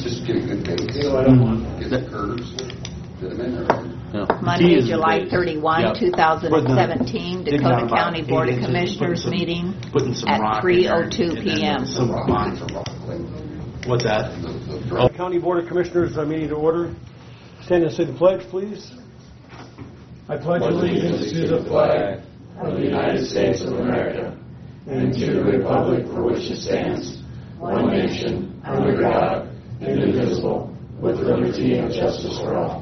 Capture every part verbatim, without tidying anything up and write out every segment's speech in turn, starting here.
just get a good base. You know, I don't want Get the curves, fit them in there. Yeah. Monday, Key is July the- thirty-first, yeah. two thousand seventeen, Digging Dakota out about County eight Board of inches, Commissioners putting some- meeting putting some at rock in three there oh two and then p.m. some rock. Some rock, like What's that? the, the to. drum. County Board of Commissioners, uh, meeting to order. Stand and say the pledge, please. I pledge allegiance to the flag of the United States of America and to the republic for which it stands, one nation, under God, indivisible, with liberty and justice for all.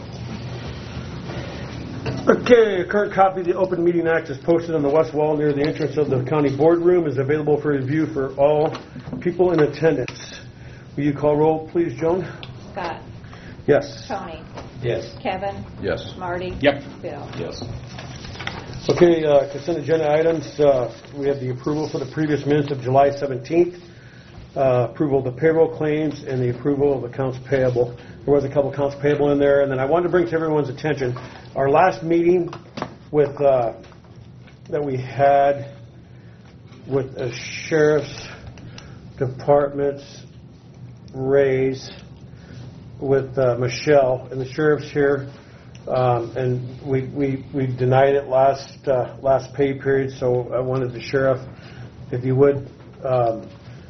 Okay, a current copy of the Open Meeting Act is posted on the west wall near the entrance of the county boardroom. Is available for review for all people in attendance. Will you call roll, please, Joan? Scott. Yes. Tony. Yes. Kevin. Yes. Marty. Yep. Bill. Yes. Okay, uh, consent agenda items. Uh, we have the approval for the previous minutes of July seventeenth, uh, approval of the payroll claims, and the approval of accounts payable. There was a couple accounts payable in there, and then I wanted to bring to everyone's attention our last meeting with uh, that we had with a sheriff's department's raise with uh, Michelle, and the sheriff's here. Um, and we, we, we denied it last uh, last pay period, so I wanted the sheriff, if you would, um,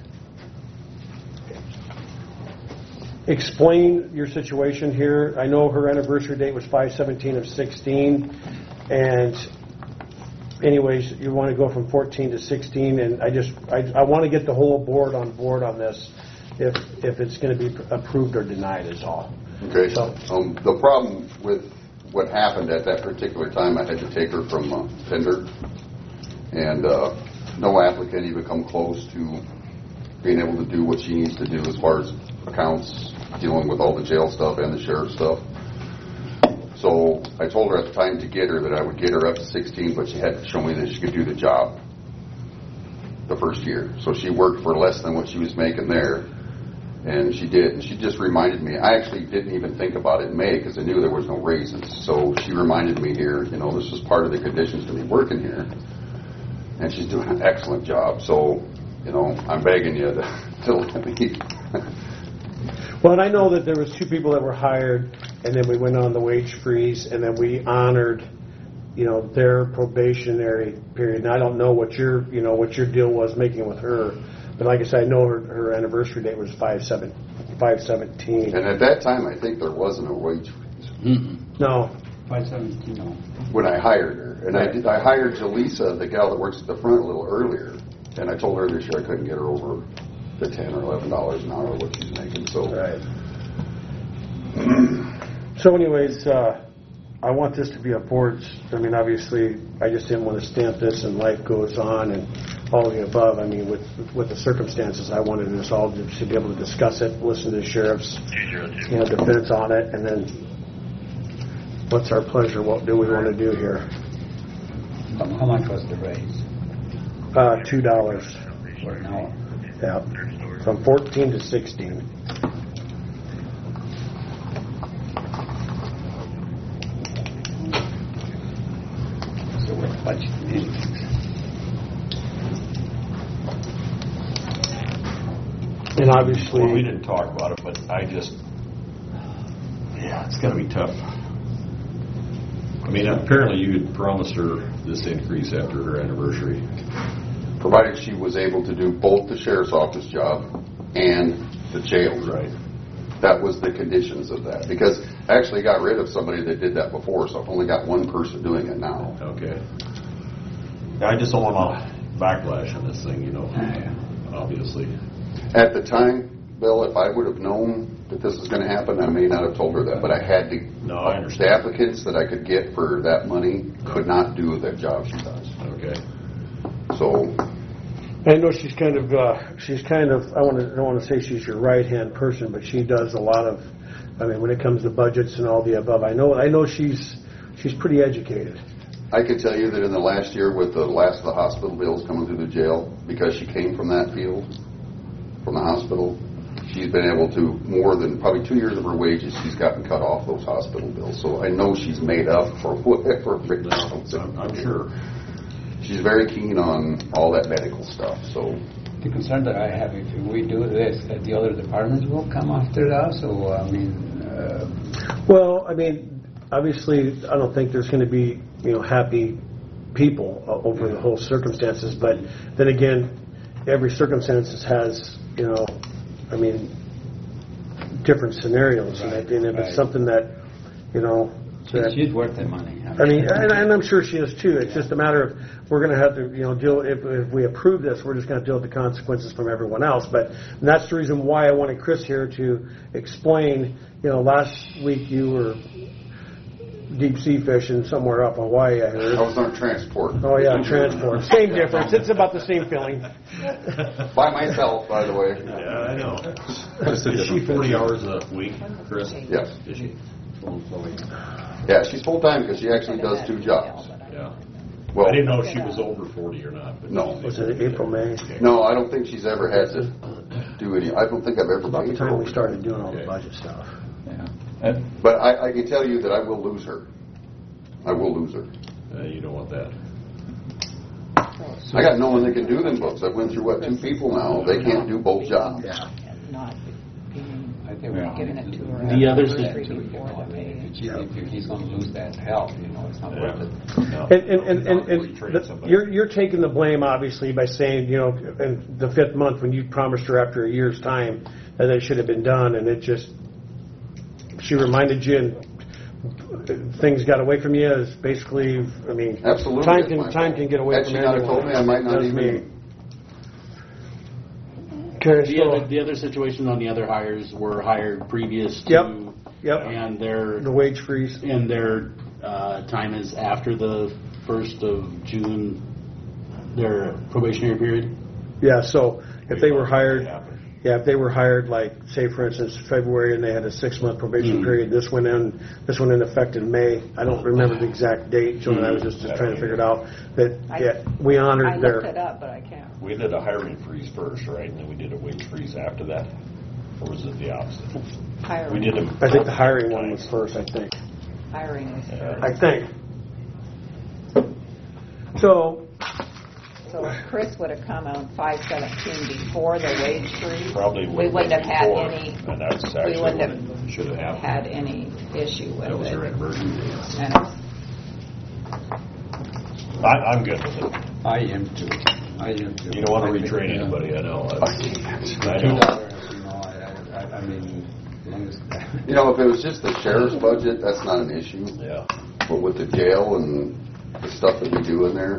explain your situation here. I know her anniversary date was five seventeen of sixteen, and anyways, you want to go from fourteen to sixteen, and I just I, I want to get the whole board on board on this, if if it's going to be approved or denied is all. Okay. So- Um, the problem with what happened at that particular time, I had to take her from uh, Pender, and uh, no applicant even come close to being able to do what she needs to do as far as accounts, dealing with all the jail stuff and the sheriff stuff. So I told her at the time to get her that I would get her up to sixteen, but she had to show me that she could do the job the first year. So she worked for less than what she was making there. And she did, and she just reminded me. I actually didn't even think about it in May because I knew there was no raises. So she reminded me here, you know, this is part of the conditions to be working here. And she's doing an excellent job. So, you know, I'm begging you to, to let me. Well, and I know that there was two people that were hired, and then we went on the wage freeze, and then we honored, you know, their probationary period. And I don't know what your, you know, what your deal was making with her. But like I said, I know her, her anniversary date was five seventeen. And at that time, I think there wasn't a wage freeze. Mm-mm. No. five seventeen, no. When I hired her. And I did, I hired Jaleesa, the gal that works at the front, a little earlier. And I told her this year I couldn't get her over the ten or eleven dollars an hour what she's making. So, Right. So anyways, uh, I want this to be a board. I mean, obviously, I just didn't want to stamp this and life goes on and all the above. I mean, with with the circumstances, I wanted us all to, to be able to discuss it, listen to the sheriff's, you know, defense on it, and then what's our pleasure? What do we want to do here? How much was the raise Uh, two dollars. for an hour? Yeah, from fourteen to sixteen. So we're budgeting anything. And obviously, Well, we didn't talk about it, but I just, yeah, it's going to be tough. I mean, apparently you had promised her this increase after her anniversary. provided she was able to do both the sheriff's office job and the jail. Right. That was the conditions of that. Because I actually got rid of somebody that did that before, so I've only got one person doing it now. Okay. I just don't want a backlash on this thing, you know, obviously. At the time, Bill, if I would have known that this was going to happen, I may not have told her that, but I had to. No, I The understand. applicants that I could get for that money could not do the job she does. Okay. So, I know she's kind of, uh, she's kind of, I want to, I don't want to say she's your right-hand person, but she does a lot of, I mean, when it comes to budgets and all the above, I know, I know she's, she's pretty educated. I can tell you that in the last year with the last of the hospital bills coming through the jail, because she came from that field, from the hospital, she's been able to, more than probably two years of her wages, she's gotten cut off those hospital bills. So I know she's made up for whatever. No, I'm, I'm sure. She's very keen on all that medical stuff. So The concern that I have, if we do this, that the other departments will come after us, or, I mean, uh, Well, I mean, obviously, I don't think there's going to be, you know, happy people uh, over the whole circumstances, but then again, every circumstance has, you know, I mean, different scenarios, and I- Right, and if right. it's something that, you know, she- that, she's worth the money. I mean, and, and I'm sure she is too. It's just a matter of, we're going to have to, you know, deal, if, if we approve this, we're just going to deal with the consequences from everyone else. But that's the reason why I wanted Chris here to explain, you know, last week you were deep sea fishing somewhere up in Hawaii, I I heard. was on transport. Oh, yeah, transport. Same difference. It's about the same feeling. By myself, by the way. Yeah, I know. Is she forty hours a week, Chris? Yes. Is she? Yeah, she's full-time because she actually does two jobs. Yeah. Well, I didn't know if she was over forty or not. But No. Was it April, May? no, I don't think she's ever had to do any, I don't think I've ever About the paid her. time we started doing all the Okay. budget stuff. Yeah. But I, I can tell you that I will lose her. I will lose her. Uh, you don't want that. I got no one that can do them books. I've went through, what, two people now. They can't do both jobs. Yeah. Not being I think we're giving it to her. The others after that- three Too, you before know, I the mean, meeting. if, she, if he's going to lose that help, you know, it's not Yeah. worth it. No. And, and, and, and, and Retrain the- somebody. you're, you're taking the blame, obviously, by saying, you know, in the fifth month when you promised her after a year's time that it should have been done, and it just, she reminded you and things got away from you, is basically, I mean, Absolutely. time it's can, my time fault. can get away Had from she not have anyone. told me, I might not Does me. even, Okay, The other, so, the other situation on the other hires were hired previous to. Yep, yep. And their, the wage freeze. and their uh, time is after the first of June, their probationary period. Yeah, so if they were What hired, happened? yeah, if they were hired, like, say, for instance, February, and they had a six-month probation Mhm. period, this went in, this went in effect in May. I don't remember the exact date, so I was just, just trying to figure it out, that, I- yeah, we I honored looked it their, up, but I can't. We did a hiring freeze first, right? And then we did a wage freeze after that? Or was it the opposite? Hiring. We did them. I think the hiring one was first, I think. Hiring was first. I think. So, So if Chris would have come on five seventeen before the wage freeze, Probably we wouldn't have had before, any, And that's we actually wouldn't what have it should have happened. had any issue with it. That was her anniversary day. And it's- I, I'm good with it. I am too. I am too. You don't want to I think, retrain yeah. anybody, I know. I That's- can't. I Two know. dollars, you know, I, I, I mean, as long as. you know, if it was just the sheriff's budget, that's not an issue. Yeah. But with the jail and the stuff that we do in there,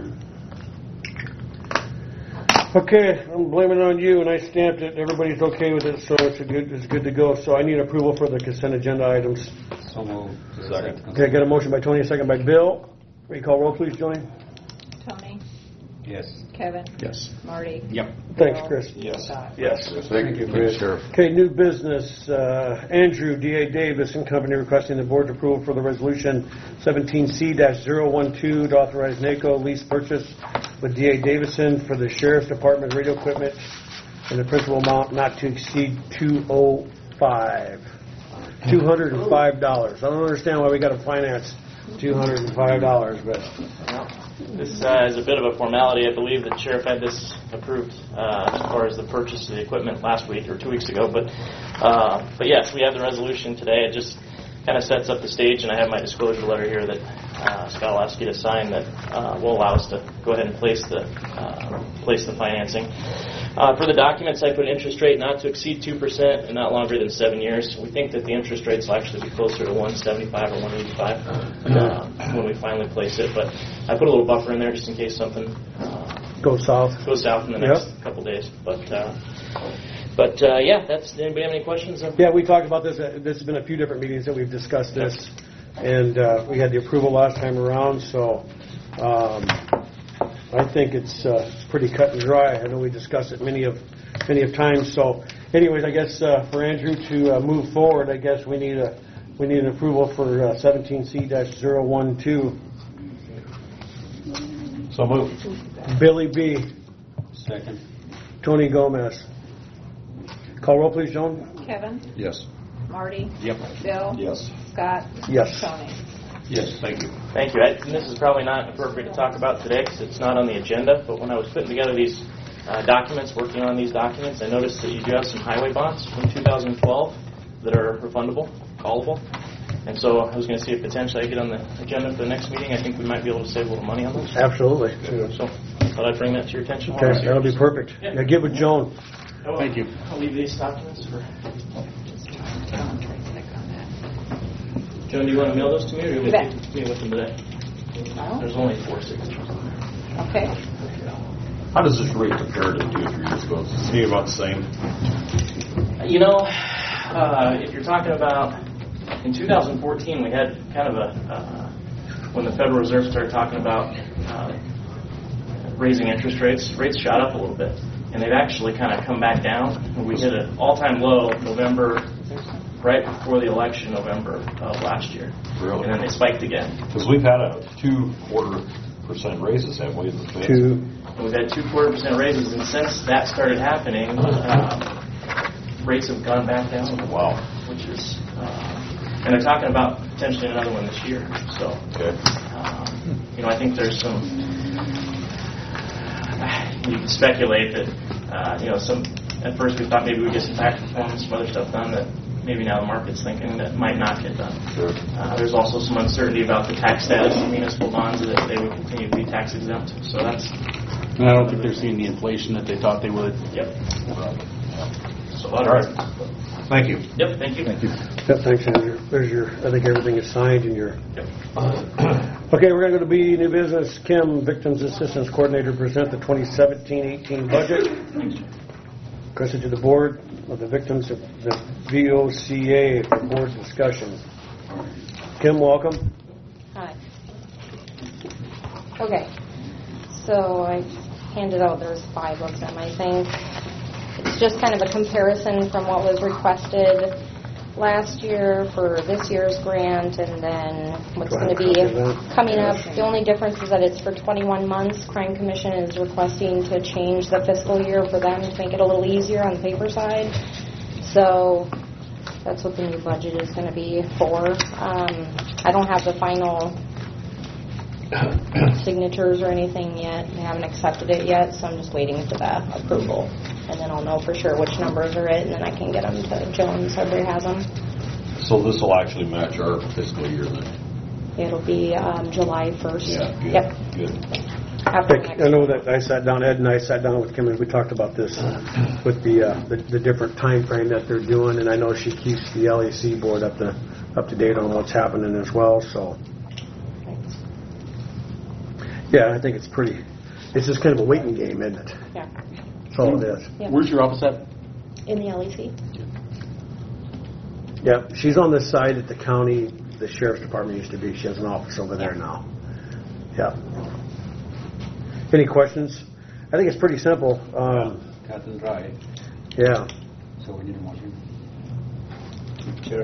okay, I'm blaming it on you, and I stamped it, everybody's okay with it, so it's a good, it's good to go. So I need approval for the consent agenda items. So moved. Second. Okay, got a motion by Tony, a second by Bill. Will you call roll, please, Joni? Tony, Yes. Kevin, Yes. Marty. Yep. Thanks, Bill, Chris. Yes. Scott. Yes. thank you, Chris. Sheriff. Okay, new business, uh, Andrew, D A Davis and Company requesting the board's approval for the resolution seventeen C zero one two to authorize NACO lease purchase with D A Davison for the Sheriff's Department radio equipment in the principal amount not to exceed two oh five. two hundred five dollars. I don't understand why we gotta finance two hundred five dollars, but, This uh, is a bit of a formality. I believe the sheriff had this approved uh, as far as the purchase of the equipment last week or two weeks ago. But uh, but yes, we have the resolution today. It just kind of sets up the stage, and I have my disclosure letter here that uh, Scott will ask you to sign that uh, will allow us to go ahead and place the uh, place the financing. Uh, for the documents, I put interest rate not to exceed two percent and not longer than seven years. We think that the interest rates will actually be closer to one seventy-five or one eighty-five uh, when we finally place it. But I put a little buffer in there just in case something uh, go south. goes south in the next Yep. couple days. But uh, but uh, yeah, that's. Anybody have any questions? Yeah, we talked about this, uh, this has been a few different meetings that we've discussed this, and uh, we had the approval last time around, so um, I think it's uh, it's pretty cut and dry. I know we discussed it many of many of times. So, anyways, I guess uh, for Andrew to uh, move forward, I guess we need a we need an approval for uh, seventeen C zero one two. So moved. Billy B. Second. Tony Gomez. Call roll, please, Joan. Kevin, Yes. Marty. Yep. Bill. Yes. Scott. Yes. Tony. Yes, thank you. Thank you. I, and this is probably not appropriate to talk about today because it's not on the agenda. But when I was putting together these uh, documents, working on these documents. I noticed that you do have some highway bonds from two thousand twelve that are refundable, callable. And so I was going to see if potentially I get on the agenda for the next meeting. I think we might be able to save a little money on those. Absolutely. So I thought I'd bring that to your attention. while I Okay, was here. that'll be perfect. Yeah. Now give it Joan. Oh, Thank you. I'll leave these documents for... Joan, do you want to mail those to me, or do you You want bet. to meet with them today? No? There's only four signatures on there. Okay. How does this rate compare to two or three years ago? Is it about the same? You know, uh, if you're talking about, in two thousand fourteen, we had kind of a, uh, when the Federal Reserve started talking about uh, raising interest rates, rates shot up a little bit. And they've actually kind of come back down. We hit an all-time low November, right before the election, November of last year. Really? And then they spiked again. Because we've had a two quarter percent raises, haven't we? in the States? Two. And we've had two quarter percent raises, and since that started happening, um, rates have gone back down. Wow. Which is, uh, and they're talking about potentially another one this year. So, Okay. um, you know, I think there's some. You can speculate that, uh, you know, some. At first, we thought maybe we'd get some tax reform and some other stuff done that maybe now the market's thinking that might not get done. Sure. Uh, there's also some uncertainty about the tax status of municipal bonds, that they would continue to be tax exempt. So that's. And I don't think they're seeing the inflation that they thought they would. Yep. So, All right. Thank you. Yep. Thank you. Thank you. Yep, thanks, Andrew. There's your, I think everything is signed and your. Yep. Okay, we're going to go to B, new business. Kim, Victims Assistance Coordinator, present the twenty seventeen eighteen budget. Question to the board of the victims of the V O C A for board discussion. Kim, welcome. Hi. Okay, so I handed out, there's five of them, I think. It's just kind of a comparison from what was requested last year for this year's grant, and then what's going to be coming up. The only difference is that it's for twenty-one months. Crime Commission is requesting to change the fiscal year for them to make it a little easier on the paper side. So that's what the new budget is going to be for. Um, I don't have the final signatures or anything yet. They haven't accepted it yet, so I'm just waiting for that approval. And then I'll know for sure which numbers are it, and then I can get them to Joan so everybody has them. So this will actually match our fiscal year then? It'll be um, July first. Yeah, good. Yep. Good. After I next I know that I sat down, Ed and I sat down with Kim and we talked about this with the, uh, the the different time frame that they're doing, and I know she keeps the L A C board up to up to date on what's happening as well. So yeah, I think it's pretty. It's just kind of a waiting game, isn't it? Yeah. That's all it is. Yep. Where's your office at? In the L E C. Yeah, she's on the side that the county, the sheriff's department used to be. She has an office over there now. Yeah. Any questions? I think it's pretty simple. Um, Cut and dry. yeah. So we need a motion. Sure.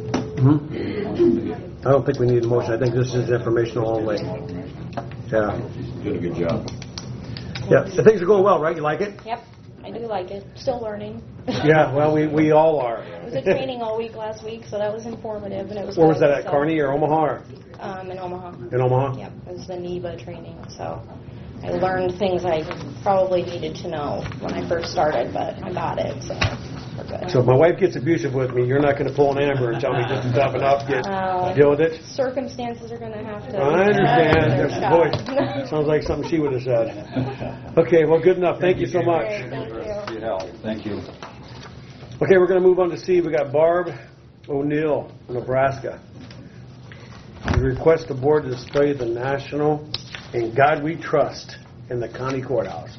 Hmm? I don't think we need a motion. I think this is informational only. Yeah. You did a good job. Yeah. The things are going well, right? You like it? Yep. I do like it. Still learning. Yeah. Well, we we all are. It was a training all week last week, so that was informative, and it was. Where was good, that at? so- Kearney or Omaha? Or? Um, in Omaha. In Omaha? Yep, it was the N E B A training, so I learned things I probably needed to know when I first started, but I got it, so we're good. So if my wife gets abusive with me, you're not going to pull an Amber and tell me just to toughen up, get Uh, deal with it. Circumstances are going to have to. I understand. There's, Scott. boy, sounds like something she would have said. Okay, well, good enough. Thank you so much. Great, thank you. Your help. Thank you. Okay, we're going to move on to C. We got Barb O'Neill from Nebraska. We request the board to display the national "In God We Trust" in the county courthouse.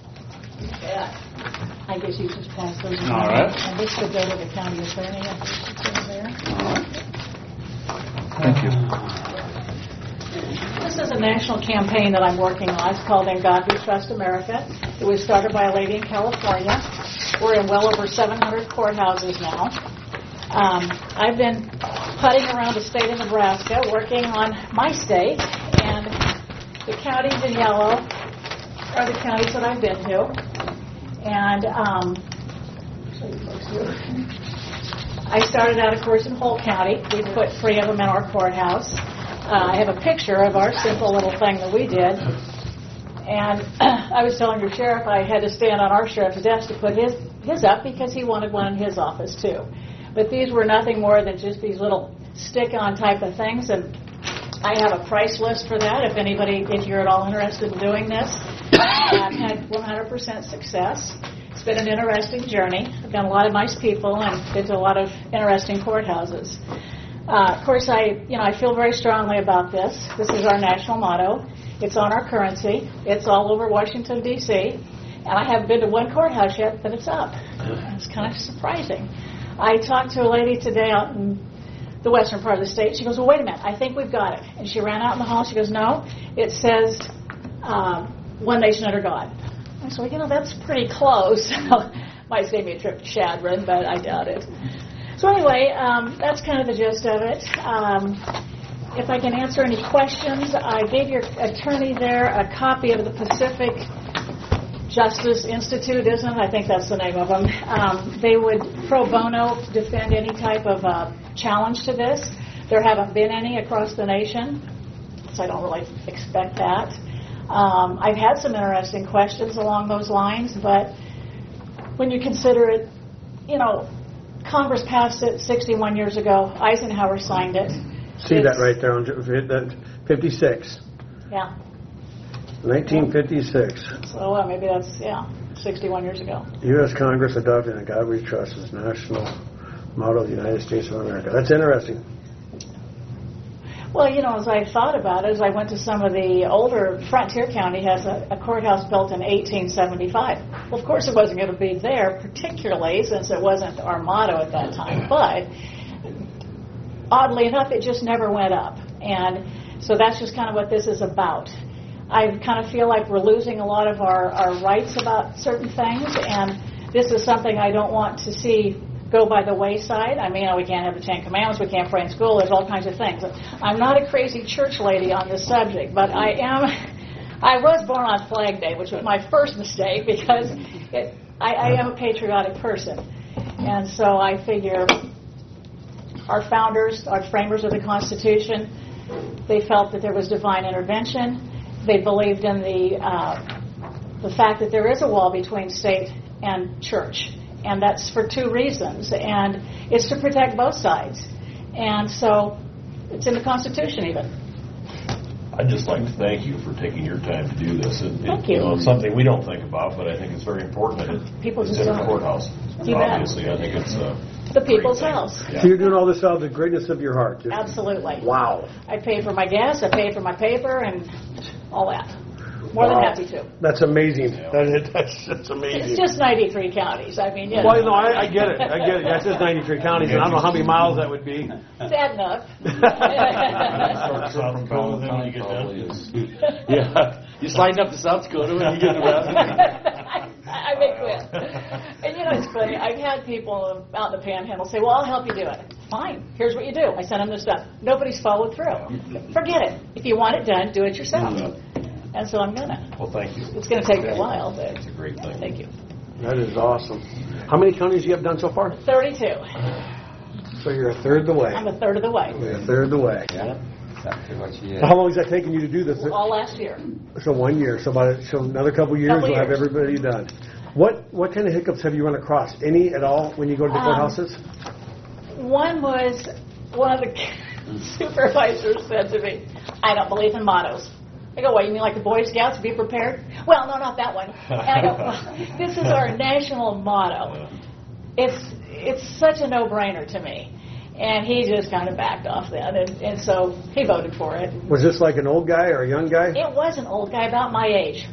I guess you just pass those around. All right. And this could go to the county attorney, I think it's in there. Thank you. This is a national campaign that I'm working on. It's called In God We Trust America. It was started by a lady in California. We're in well over seven hundred courthouses now. Um, I've been putting around the state of Nebraska, working on my state, and the counties in yellow are the counties that I've been to. And um, I started out, of course, in Polk County. We put three of them in our courthouse. Uh, I have a picture of our simple little thing that we did. And I was telling your sheriff I had to stand on our sheriff's desk to put his, his up because he wanted one in his office too. But these were nothing more than just these little stick-on type of things, and I have a price list for that if anybody, if you're at all interested in doing this. I've had one hundred percent success. It's been an interesting journey. I've got a lot of nice people and been to a lot of interesting courthouses. Uh, of course, I, you know, I feel very strongly about this. This is our national motto. It's on our currency. It's all over Washington, D C, and I haven't been to one courthouse yet that it's up. It's kind of surprising. I talked to a lady today out in the western part of the state. She goes, well, wait a minute, I think we've got it. And she ran out in the hall. She goes, no, it says um, one nation under God. I said, well, you know, that's pretty close. Might save me a trip to Chadron, but I doubt it. So anyway, um, that's kind of the gist of it. Um, if I can answer any questions, I gave your attorney there a copy of the Pacific Justice Institute, isn't it? I think that's the name of them. Um, they would pro bono defend any type of uh, challenge to this. There haven't been any across the nation, so I don't really expect that. Um, I've had some interesting questions along those lines, but when you consider it, you know, Congress passed it sixty-one years ago. Eisenhower signed it. See It's- that right there on that fifty-six. Yeah. nineteen fifty-six. So uh, maybe that's, yeah, sixty-one years ago. U S. Congress adopted "In God We Trust" as national motto of the United States of America. That's interesting. Well, you know, as I thought about it, as I went to some of the older, Frontier County has a, a courthouse built in eighteen seventy-five. Well, of course it wasn't going to be there, particularly since it wasn't our motto at that time. But oddly enough, it just never went up. And so that's just kind of what this is about. I kind of feel like we're losing a lot of our, our rights about certain things, and this is something I don't want to see go by the wayside. I mean, you know, we can't have the Ten Commandments, we can't pray in school, there's all kinds of things. I'm not a crazy church lady on this subject, but I am, I was born on Flag Day, which was my first mistake because it, I, I am a patriotic person. And so I figure our founders, our framers of the Constitution, they felt that there was divine intervention. They believed in the uh, the fact that there is a wall between state and church. And that's for two reasons. And it's to protect both sides. And so it's in the Constitution even. I'd just like to thank you for taking your time to do this. It, Thank it, you. you know, it's something we don't think about, but I think it's very important that it, People it's just in a don't. courthouse. You bet. Obviously, I think it's a The people's great thing. house. Yeah. So you're doing all this out of the greatness of your heart. Just- Absolutely. Wow. I pay for my gas, I pay for my paper, and all that. More than Wow. happy to. That's amazing. Yeah. That is, that's, that's amazing. It's just ninety-three counties. I mean, you know. Well, no, I, I get it. I get it. That's just ninety-three counties, and I don't know how many miles that would be. Sad enough. South Dakota, then when you get done. Yeah. You signed up to South Dakota when you get to I, I may quit. And you know, it's funny. I've had people out in the Panhandle say, well, I'll help you do it. Fine. Here's what you do. I send them this stuff. Nobody's followed through. Forget it. If you want it done, do it yourself. And so I'm going to. Well, thank you. It's going to take me a while, but It's a great thing. thank you. That is awesome. How many counties you have done so far? thirty-two. So you're a third of the way. I'm a third of the way. You're a third of the way. Yeah, exactly what she is. How long has that taken you to do this? All last year. So one year. So about so another couple of years, Couple we'll have years. everybody done. What what kind of hiccups have you run across? Any at all when you go to the Um, courthouses? One was, one of the supervisors said to me, I don't believe in mottos. I go, what, you mean like the Boy Scouts, be prepared? Well, no, not that one. And I go, well, this is our national motto. It's it's such a no-brainer to me. And he just kind of backed off then, and, and so he voted for it. Was this like an old guy or a young guy? It was an old guy about my age.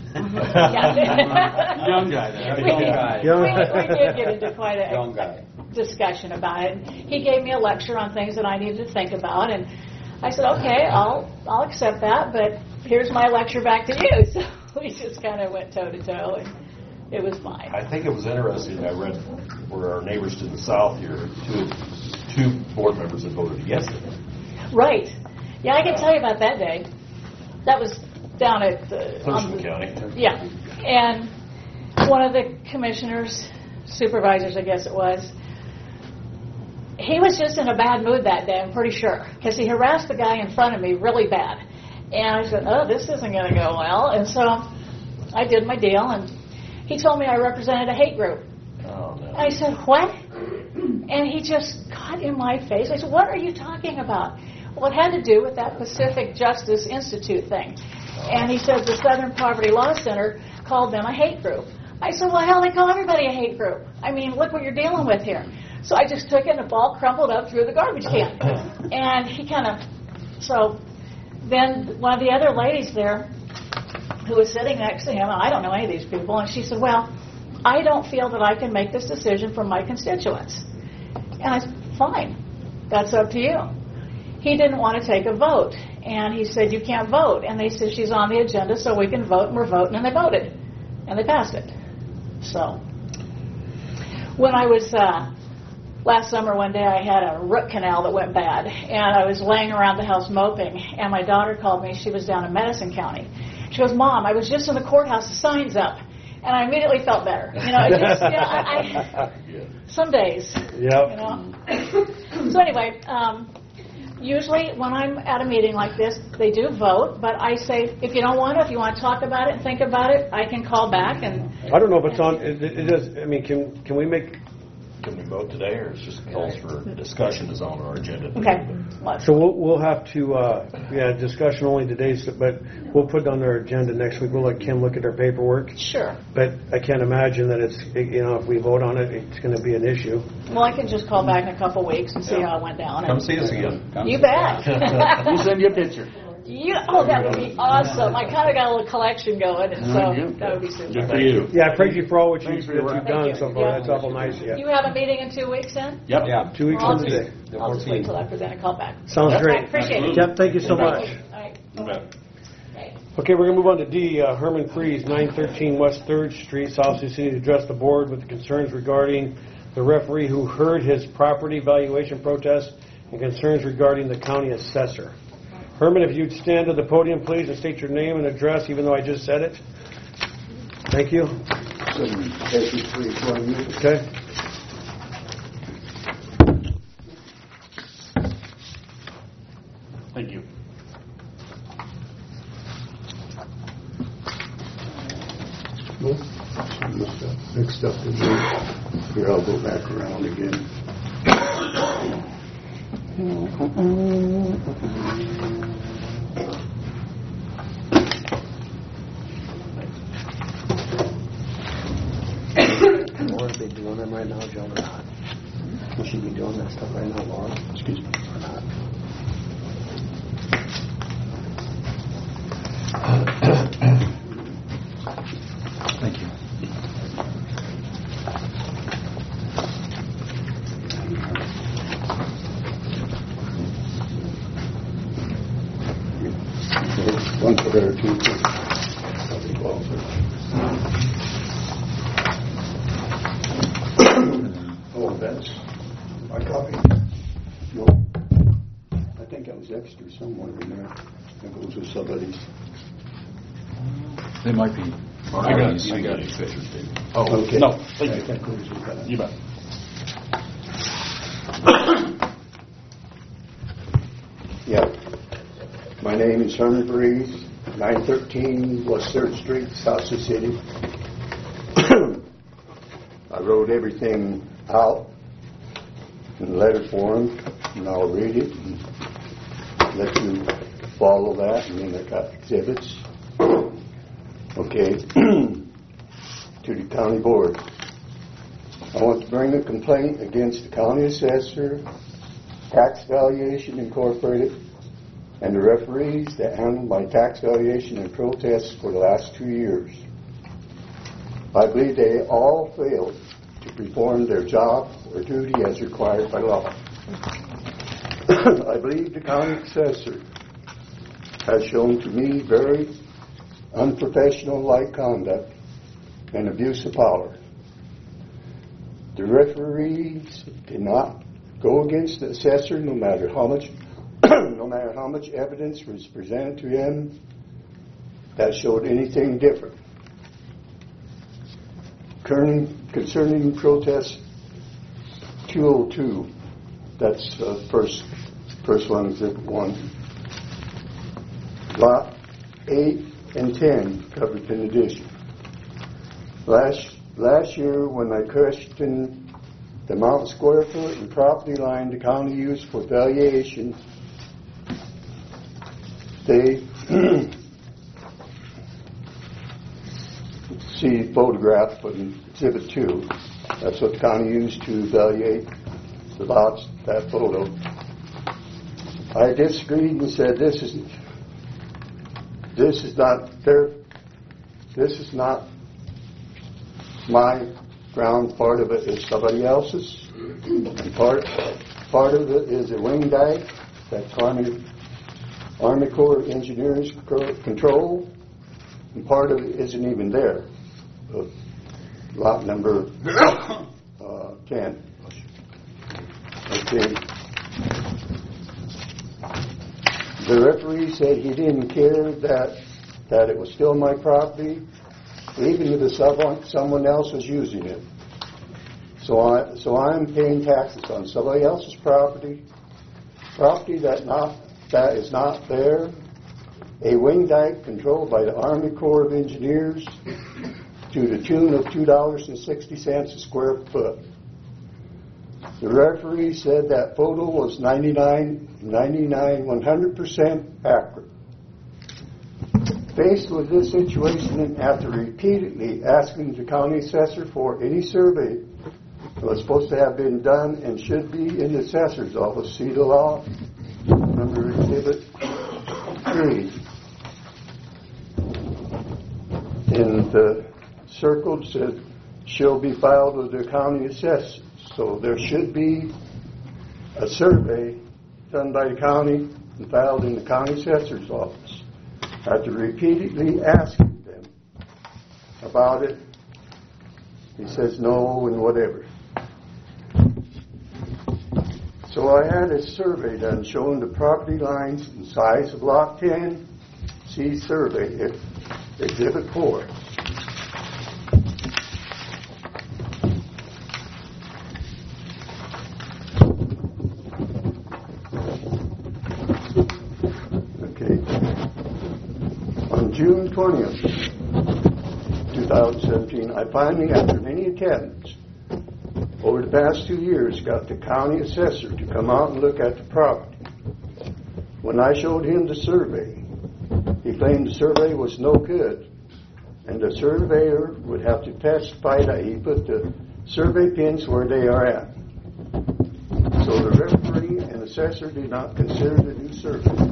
Young guy there. We, Young guy. Young- we, we did get into quite a Young guy. discussion about it. He gave me a lecture on things that I needed to think about, and I said, okay, I'll I'll accept that, but here's my lecture back to you. So we just kind of went toe to toe, and it was fine. I think it was interesting. I read where our neighbors to the south here, two, two board members had voted against it. Right. Yeah, I can tell you about that day. That was down at the... Thurston on the- County. Yeah. And one of the commissioners, supervisors, I guess it was, he was just in a bad mood that day, I'm pretty sure, because he harassed the guy in front of me really bad. And I said, oh, this isn't going to go well. And so I did my deal, and he told me I represented a hate group. Oh, no. I said, what? And he just got in my face. I said, what are you talking about? Well, it had to do with that Pacific Justice Institute thing. And he said the Southern Poverty Law Center called them a hate group. I said, well, hell, they call everybody a hate group. I mean, look what you're dealing with here. So I just took it and the ball crumpled up through the garbage can. And he kind of, so then one of the other ladies there who was sitting next to him, I don't know any of these people, and she said, well, I don't feel that I can make this decision for my constituents. And I said, fine, that's up to you. He didn't want to take a vote. And he said, you can't vote. And they said, she's on the agenda so we can vote, and we're voting, and they voted. And they passed it. So when I was, uh, last summer one day I had a root canal that went bad. And I was laying around the house moping. And my daughter called me. She was down in Madison County. She goes, Mom, I was just in the courthouse, the sign's up. And I immediately felt better. You know, it just, you know, I, I, some days. Yep. You know. So anyway, um, usually when I'm at a meeting like this, they do vote. But I say, if you don't want to, if you want to talk about it and think about it, I can call back. And I don't know if it's on, it, it is, I mean, can can we make, Can we vote today, or it's just calls for discussion is on our agenda? okay. so we'll, we'll have to, uh, yeah, discussion only today, so- but we'll put it on our agenda next week. We'll let Kim look at our paperwork. Sure. But I can't imagine that it's, you know, if we vote on it, it's going to be an issue. Well, I can just call back in a couple weeks and see how it went down. Come see us again. You bet. We'll send you a picture. You, oh, that would be awesome. I kind of got a little collection going, and so Good. that would be super. Good for you. Yeah, I praise you for all what you- Thanks for that your you've work. done Thank so you. far. Yeah. That's awful nice of you. You have a meeting in two weeks then? Yep. Yeah. Two weeks I'll from just, today. I'll just wait till after then and call back. Sounds All great. right, appreciate it. Yep, thank you so Thank much. you. All right. You bet. Okay, we're going to move on to D. Uh, Herman Freeze, nine thirteen West third Street, South Sioux City, to address the board with the concerns regarding the referee who heard his property valuation protest and concerns regarding the county assessor. Herman, if you'd stand to the podium, please, and state your name and address, even though I just said it. Thank you. Okay. Thank you. Mixed up in here. Here, I'll go back around again. Laura, are they doing them right now, Joe, or not? We should be doing that stuff right now, Laura. Excuse me. Or not? Thank you. One for there, two for public welfare. Oh, that's my copy. No, I think that was extra somewhere in there. That goes with somebody's. They might be. I got it. I got it. Fisher's table. Oh, Okay. no, thank I you. think goes with that. You bet. Yeah. My name is Herman Breeze, nine thirteen West third Street, South Sioux City. I wrote everything out in letter form, and I'll read it and let you follow that, and then I got exhibits. Okay. To the county board. I want to bring a complaint against the county assessor, Tax Valuation Incorporated, and the referees that handled my tax valuation and protests for the last two years. I believe they all failed to perform their job or duty as required by law. I believe the county assessor has shown to me very unprofessional-like conduct and abuse of power. The referees did not go against the assessor no matter how much no matter how much evidence was presented to him that showed anything different. Concerning protest two oh two, that's uh, first first one, exhibit one. Lot eight and ten covered in addition. Last, last year, when I questioned the amount of square foot and property line the county used for valuation, they see photograph in Exhibit two. That's what the county used to evaluate the lots, that photo. I disagreed and said, this is this is not their, this is not my ground. Part of it is somebody else's, and part part of it is a wing dike that Army Army Corps of Engineers control, and part of it isn't even there. Uh, lot number uh, ten. Okay. The referee said he didn't care that that it was still my property, even if someone someone else was using it. So I so I'm paying taxes on somebody else's property, property that not that is not there. A wing dike controlled by the Army Corps of Engineers to the tune of two dollars and sixty cents a square foot. The referee said that photo was ninety-nine, ninety-nine, one hundred percent accurate. Faced with this situation, and after repeatedly asking the county assessor for any survey that was supposed to have been done and should be in the assessor's office, see the law, number exhibit three. And the circled said, shall be filed with the county assessor. So there should be a survey done by the county and filed in the county assessor's office. After repeatedly asking them about it, he says no and whatever. So I had a survey done showing the property lines and size of lot ten. See survey, exhibit four. June twentieth, twenty seventeen, I finally, after many attempts over the past two years, got the county assessor to come out and look at the property. When I showed him the survey, he claimed the survey was no good, and the surveyor would have to testify that he put the survey pins where they are at. So the referee and assessor did not consider the new survey.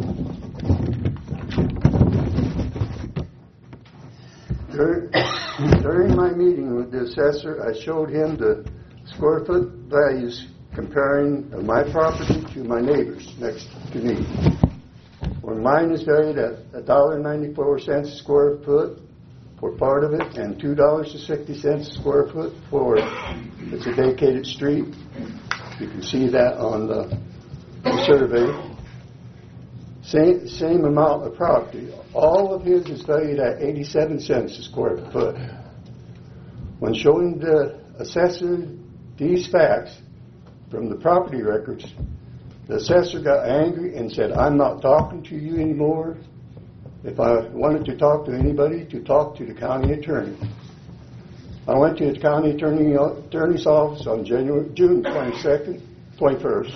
During my meeting with the assessor, I showed him the square foot values comparing my property to my neighbor's next to me. Where mine is valued at one dollar and ninety-four cents a square foot for part of it, and two dollars and sixty cents a square foot for it's a vacated street. You can see that on the, the survey. Same, same amount of property. All of his is valued at eighty-seven cents a square foot. When showing the assessor these facts from the property records, the assessor got angry and said, I'm not talking to you anymore. If I wanted to talk to anybody, to talk to the county attorney. I went to the county attorney, attorney's office on January, June twenty-second, twenty-first.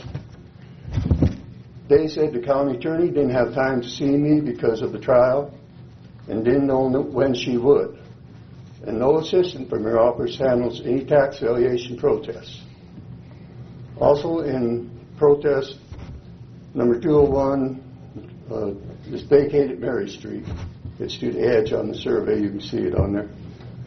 They said the county attorney didn't have time to see me because of the trial and didn't know when she would. And no assistant from her office handles any tax valuation protests. Also in protest number two oh one, uh, is vacated Mary Street. It's to the edge on the survey. You can see it on there.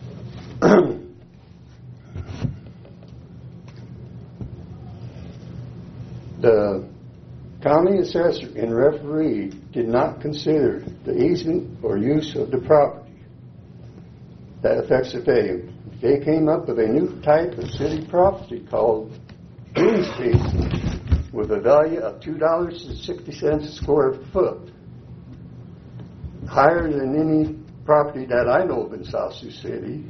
The county assessor and referee did not consider the easement or use of the property that affects the value. They came up with a new type of city property called green space with a value of two dollars and sixty cents a square foot, higher than any property that I know of in South Sioux City.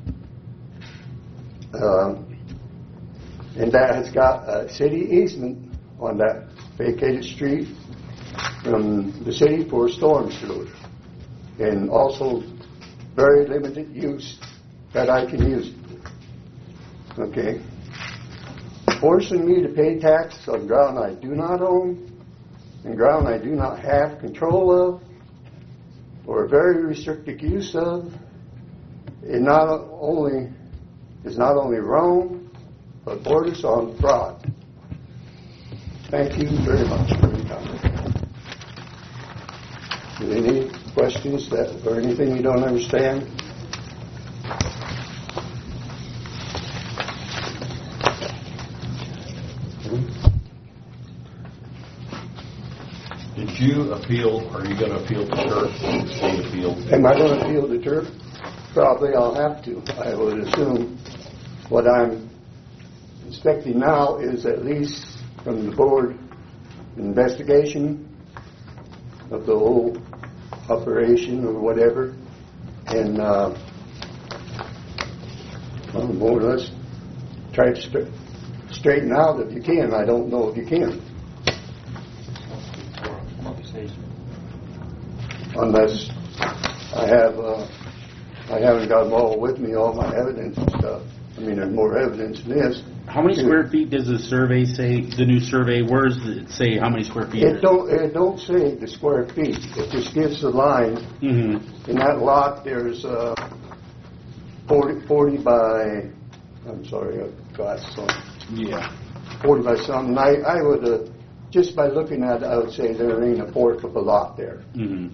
Um, and that has got a city easement on that vacated street from the city for storm sewer, and also very limited use that I can use. Okay? Forcing me to pay tax on ground I do not own and ground I do not have control of or very restricted use of, it not only is not only wrong, but borders on fraud. Thank you very much for your time. Any questions that or anything you don't understand? Did you appeal, are you going to appeal the turf, the state appeal? Am I going to appeal the turf? Probably I'll have to. I would assume what I'm expecting now is at least from the board investigation of the whole operation or whatever, and uh, well, more or less try to st- straighten out if you can. I don't know if you can. Unless I have, uh, I haven't got them all with me, all my evidence and stuff. I mean, there's more evidence than this. How many square feet does the survey say, the new survey, where does it say how many square feet? It don't, it don't say the square feet. It just gives the line. Mm-hmm. In that lot, there's uh, forty, forty by, I'm sorry, I've got some. Yeah. forty by something. I, I would, uh, just by looking at it, I would say there ain't a fourth of a lot there. Mm-hmm.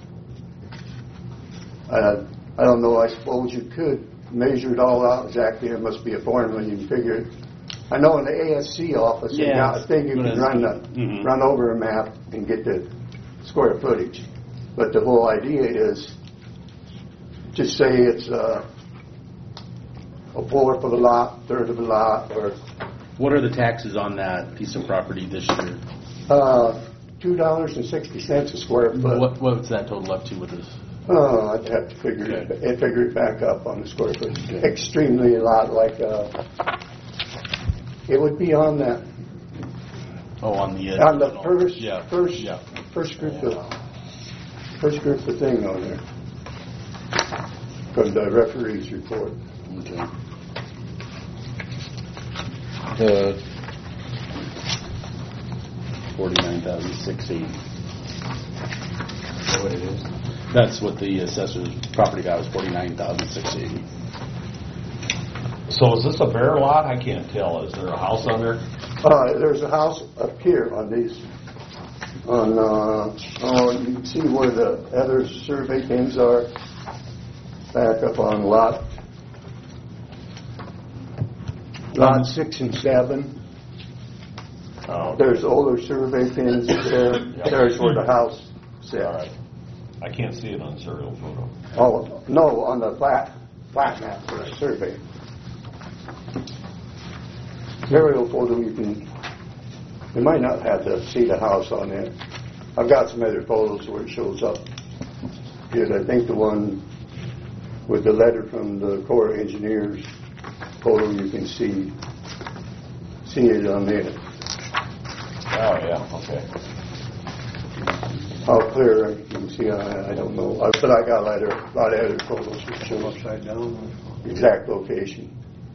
Uh, I don't know, I suppose you could measure it all out exactly. There must be a formula you can figure it. I know in the A S C office, they Yeah, got a thing you can run, the, mm-hmm. run over a map and get the square footage. But the whole idea is just say it's uh, a fourth of a lot, third of a lot, or What are the taxes on that piece of property this year? uh, two dollars and sixty cents a square foot. What, what's that total up to with this? Oh, I'd have to figure it, Okay. figure it back up on the square foot. Okay. Extremely a lot, like uh, it would be on that Oh, on the uh, on the first yeah. first yeah. first group of first group of thing on there from the referee's report. Okay. The forty-nine thousand six eighty. Is that what it is? That's what the assessor's property value was, forty-nine thousand six eighty. So is this a bare lot? I can't tell. Is there a house on there? Uh, there's a house up here on these. On uh, oh, you can see where the other survey pins are. Back up on lot lot six and seven. Oh, There's older survey pins there. Yeah. There's where the house sits. all right. I can't see it on the serial photo. Oh, no, on the flat, flat map for the survey. Aerial photo, you can, you might not have to see the house on it. I've got some other photos where it shows up. Because I think the one with the letter from the Corps of Engineers photo, you can see, see it on there. Oh, yeah, okay. How clear you can see, I, I don't know. Uh, But I got a lot of, a lot of other photos that show upside down, exact location.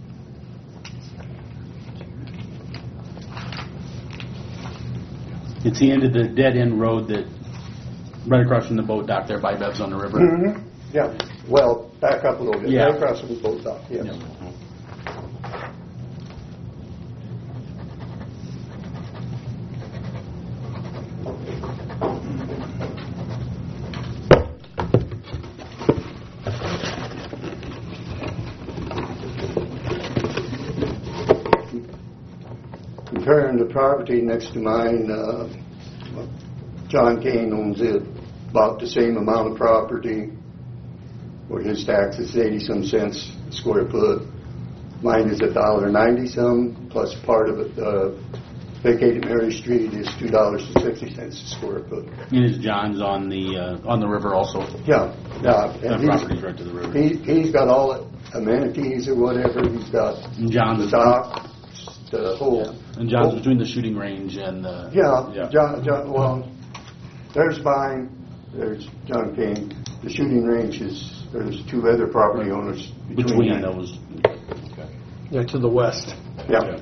It's the end of the dead end road that, right across from the boat dock there by Bev's on the river. Mm-hmm. Yeah, well, back up a little bit, Yeah. right across from the boat dock, yes. Yeah. Comparing the property next to mine, uh, John Kane owns it, about the same amount of property, where his tax is eighty-some cents a square foot. Mine is a dollar ninety-some, plus part of it, uh, vacated Mary Street is two dollars and sixty cents a square foot. And his John's on the, uh, on the river also. Yeah, yeah. That and he's- property's right to the river. He, he's got all the amenities or whatever, he's got And John's the is, dock, the whole. and John's between the shooting range and the. Yeah, Yeah. John, John, well, there's mine, there's John King. The shooting range is there's two other property owners between Between them. those. Yeah, to the west. Yeah.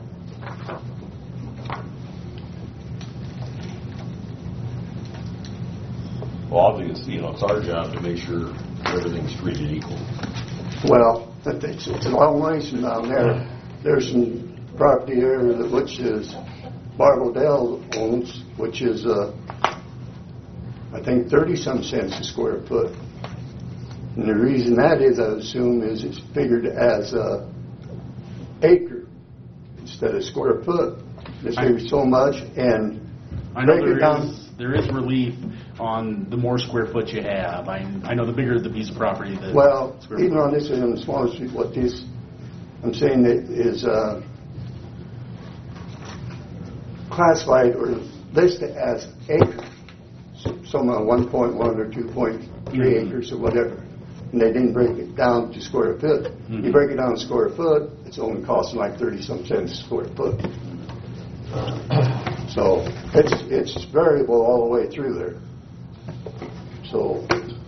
Well, obviously, you know, it's our job to make sure everything's treated equal. Well, it's, it's a long ways from down there. There's some property there that, which is Barbara Dell owns, which is, uh, I think, thirty-some cents a square foot. And the reason that is, I assume, is it's figured as a acre instead of square foot. It's figured so much, and I know break it there down. is, there is relief on the more square foot you have. I, I know the bigger the piece of property, the Well, square even foot. on this, on the smaller street, what this, I'm saying that is uh, classified or listed as acre. Some are one point one or two point three Mhm. acres or whatever. And they didn't break it down to square foot. Mhm. You break it down to square foot, it's only costing like thirty-some cents a square foot. So it's it's variable all the way through there. So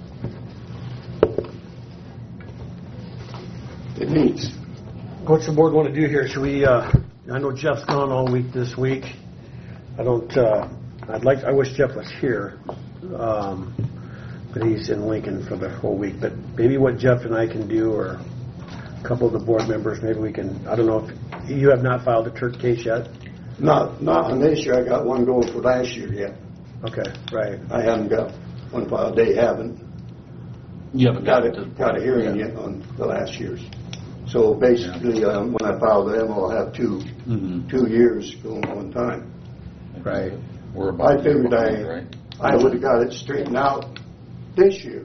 it needs. What's the board want to do here? Should we, uh, I know Jeff's gone all week this week. I don't, uh, I'd like, I wish Jeff was here, um, but he's in Lincoln for the whole week. But maybe what Jeff and I can do, or a couple of the board members, maybe we can, I don't know if, you have not filed a Turk case yet? Not not on this year. I got one going for last year yet. Okay, right. I haven't got one filed. They haven't. You haven't got got it, it to the got a hearing yet on the last year's. So basically, um, when I file them, I'll have two, Mhm. two years going one time. Right. We're about I to figured do I, it, right? I would have got it straightened out this year.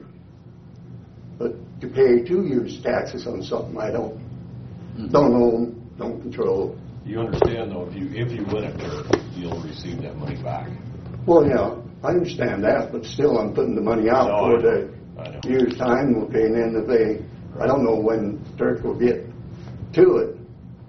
But to pay two years' taxes on something I don't, don't own, don't control. You understand, though, if you, if you win it there, you'll receive that money back. Well, yeah, I understand that, but still I'm putting the money out No, for I the know. I know. year's time, we'll pay, and then if they, I don't know when Turk will get to it.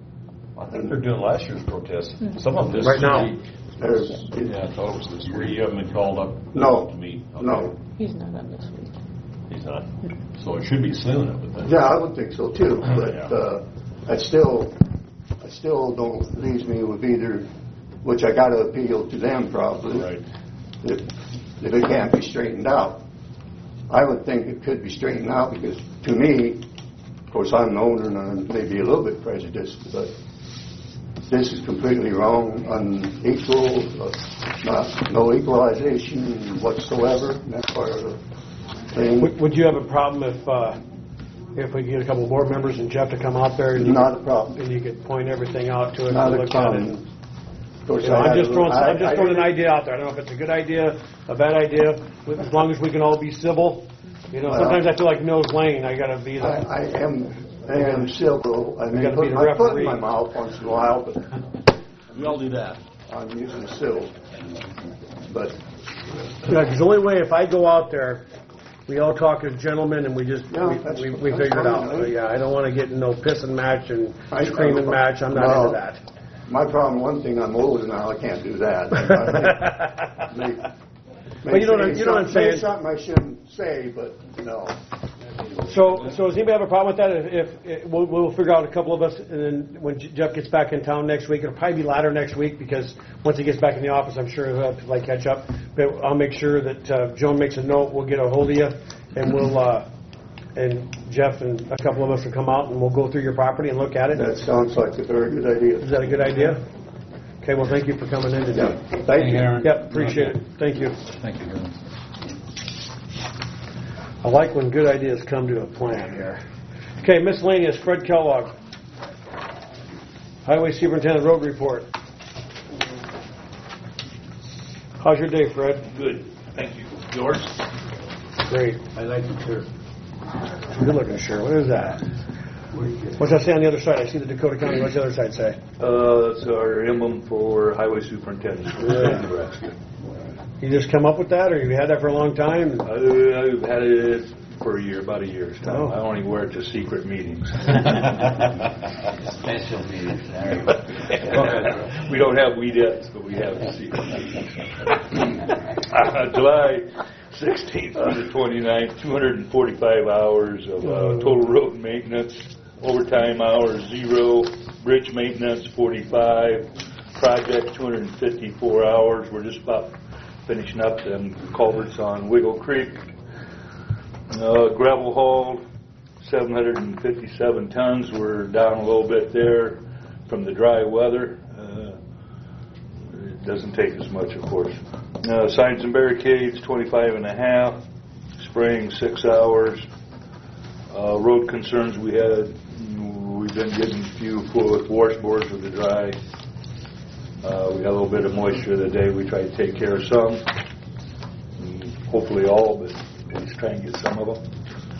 I think they're doing last year's protest. Some of them this Right now. week. There's, Yeah, I thought it was this week. You haven't been called up No, to meet? Okay. no. He's not on this week. He's not. So it should be soon, I would think. Yeah, I would think so too, but, Yeah. uh, I still, I still don't, leaves me with either, which I gotta appeal to them probably. Right. If, if it can't be straightened out. I would think it could be straightened out because to me, of course, I'm the owner and I'm maybe a little bit prejudiced, but this is completely wrong, unequal, uh, not, no equalization whatsoever, and that's part of the thing. Would, would you have a problem if, uh, if we get a couple of board members and Jeff to come out there and you, Not a problem. and you could point everything out to us Not and a look at it? problem. Of course, You know, I I'm had just a- throwing, I- I'm just I- throwing an idea out there. I don't know if it's a good idea, a bad idea, with- as long as we can all be civil. You know, Well- sometimes I feel like Mills Lane, I gotta be I, the, I am, I am civil. I mean, gotta put be the my foot in referee. my mouth once in a while, but We all do that. I'm usually civil. But, yeah, 'cause the only way, if I go out there, we all talk as gentlemen and we just, Yeah, we, that's- we we that's figure it fine, out. right? But, yeah, I don't wanna get in no pissing match and I- screaming I- match. I'm not No. into that. my problem, one thing, I'm older now, I can't do that. I may- may- Well, you know what I'm- may you know what I'm some- say saying. something I shouldn't say, but no. So, so does anybody have a problem with that? If, if we'll, we'll figure out a couple of us, and then when Jeff gets back in town next week, it'll probably be later next week because once he gets back in the office, I'm sure he'll have to like catch up. But I'll make sure that uh, Joan makes a note. We'll get a hold of you, and we'll uh, and Jeff and a couple of us will come out and we'll go through your property and look at it. That sounds like a very good idea. Is that a good idea? Okay. Well, thank you for coming in today. Yeah, thank you. Aaron. Yep. Appreciate it. Thank you. Thank you, Aaron. I like when good ideas come to a plan here. Okay, miscellaneous, Fred Kellogg. Highway Superintendent Road Report. How's your day, Fred? Good, thank you. Yours? Great. I like the shirt. Good looking shirt. What is that? What's that say on the other side? I see the Dakota County. What's the other side say? Uh, it's our emblem for Highway Superintendent for the state of Nebraska. You just come up with that, or you had that for a long time? Uh, I've had it for a year, about a year's time. Oh. I only wear it to secret meetings. Special meetings. We don't have weedettes, but we have secret meetings. Uh, July sixteenth through the twenty-ninth, two hundred forty-five hours of uh, total road maintenance, overtime hours zero, bridge maintenance forty-five, project two hundred fifty-four hours. We're just about finishing up them culverts on Wiggle Creek. Uh, gravel haul, seven hundred fifty-seven tons. We're down a little bit there from the dry weather. Uh, it doesn't take as much, of course. Uh, signs and barricades, twenty-five and a half. Spraying, six hours. Uh, road concerns we had, we've been getting a few full with washboards with the dry. Uh, we got a little bit of moisture today. We tried to take care of some. And hopefully all, but at least try and get some of them.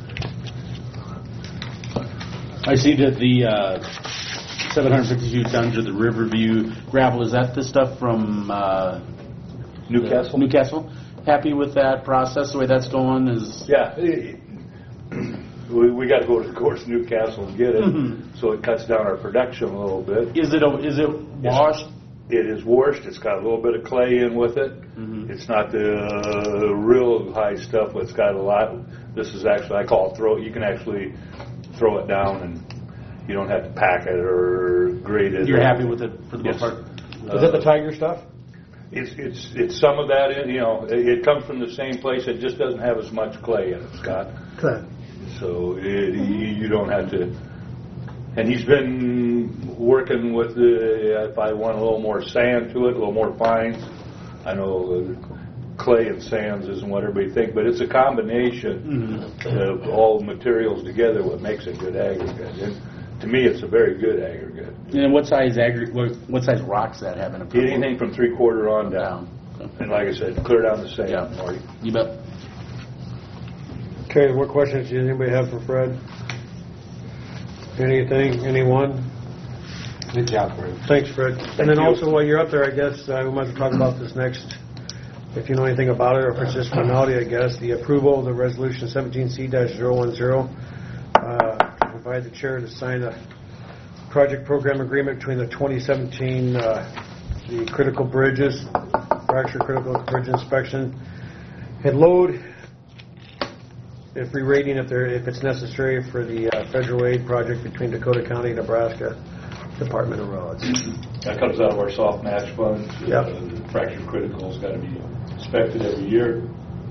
I see that the uh, seven hundred fifty-two tons of the Riverview gravel, is that the stuff from uh, Newcastle? Newcastle. Happy with that process, the way that's going? Is Yeah. We, we got to go to, of course, Newcastle and get it, Mhm. so it cuts down our production a little bit. Is it a, is it washed? It is washed. It's got a little bit of clay in with it. Mhm. It's not the real high stuff, but it's got a lot. This is actually, I call it throw. You can actually throw it down, and you don't have to pack it or grade it. You're happy with it for the most Yes. part? Is that the Tiger stuff? It's it's it's some of that. In, you know, it, it comes from the same place. It just doesn't have as much clay in it, Scott. Good. So it, you, you don't have to. And he's been working with the. If I want a little more sand to it, a little more fines. I know uh, clay and sands isn't what everybody thinks, but it's a combination Mhm. of all materials together what makes a good aggregate. And to me, it's a very good aggregate. And what size agri- what, what size rocks that have in it? Anything from three quarter on down. Down. And like I said, clear down the sand, Yeah. Marty. You bet. Okay, what questions does anybody have for Fred? Anything, anyone? Good job, Fred. Thanks, Fred. And then you. also, while you're up there, I guess, uh, we might talk about this next, if you know anything about it, or if it's just formality, I guess, the approval of the resolution seventeen C zero one zero, uh, to provide the chair to sign a project program agreement between the twenty seventeen, uh, the critical bridges, fracture critical bridge inspection, and load, if re-rating if there, if it's necessary for the uh, federal aid project between Dakota County and Nebraska Department of Roads. That comes out of our soft match funds. Yep. Uh, the fracture critical's got to be inspected every year.